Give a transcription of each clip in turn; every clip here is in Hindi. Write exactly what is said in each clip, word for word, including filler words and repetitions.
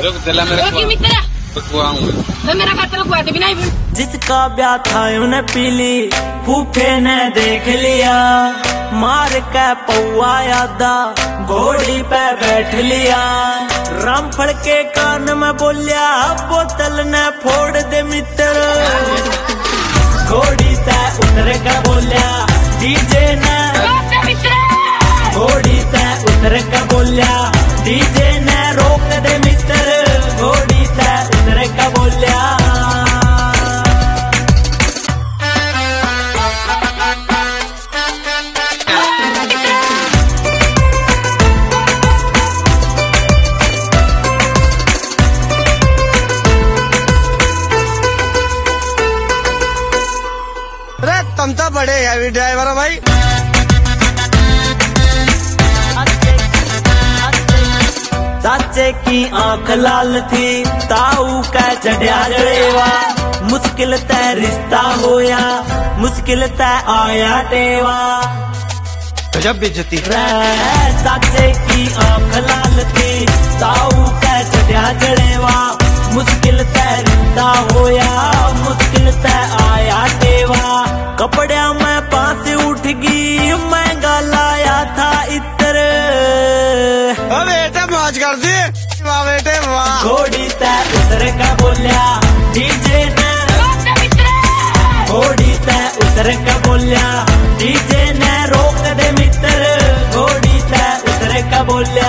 रुक जला मेरे को मित्र मैं मेरा खातर रुकवा दे बिना ही। जिसका ब्याह था उन्हें पीली फूफे ने देख लिया, मार के पौआ यादा घोड़ी पे बैठ लिया। रामफल के कान में बोलिया बोतल ने फोड़ दे मित्र, घोड़ी ते उतर के बोलिया डीजे ने, घोड़ी ते उतर के बोलिया डीजे ने रोक दे मित्र, घोड़ी ते उतर के बोलिया। अरे तुम तो बड़े हैवी ड्राइवर हो भाई। चाचे की आंख लाल थी ताऊ का चढ़िया जड़ेवा, मुश्किल तय रिश्ता होया मुश्किल तय आया टेवा। गजब बेइज्जती। चाचे की आंख लाल थी ताऊ का चढ़िया जड़ेवा, मुश्किल तय रिश्ता होया मुश्किल तय आया टेवा। कपड़िया में पास उठ गई महंगा लाया था इत्र, बेटे मौज कर दी वाह बेटे वाह। घोड़ी ते उतर के बोलिया डीजे ने, घोड़ी ते उतर के बोलिया डीजे ने रोक दे मित्र, घोड़ी ते उतर के बोलिया।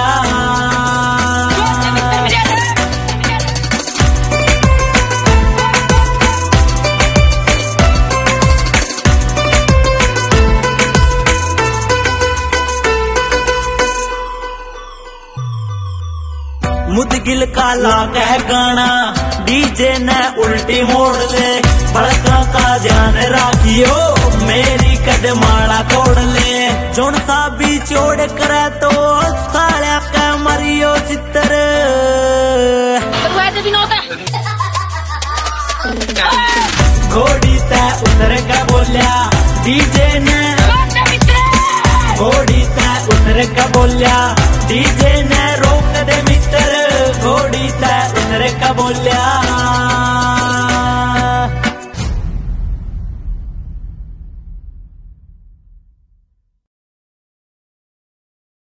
मुदगिल का लाग है गाना डीजे ने उल्टी मोड़ ले, बड़का का ध्यान राखियो मेरी कदमाड़ा तोड़ ले। जोन सा भी चोड़ करे तो साल्या का मरियो चित्र, घोड़ी ते उतर के बोलिया डीजे ने, घोड़ी ते उतर के बोलिया डीजे ने रोक दे मित्र, घोड़ी ते उतर के बोलिया।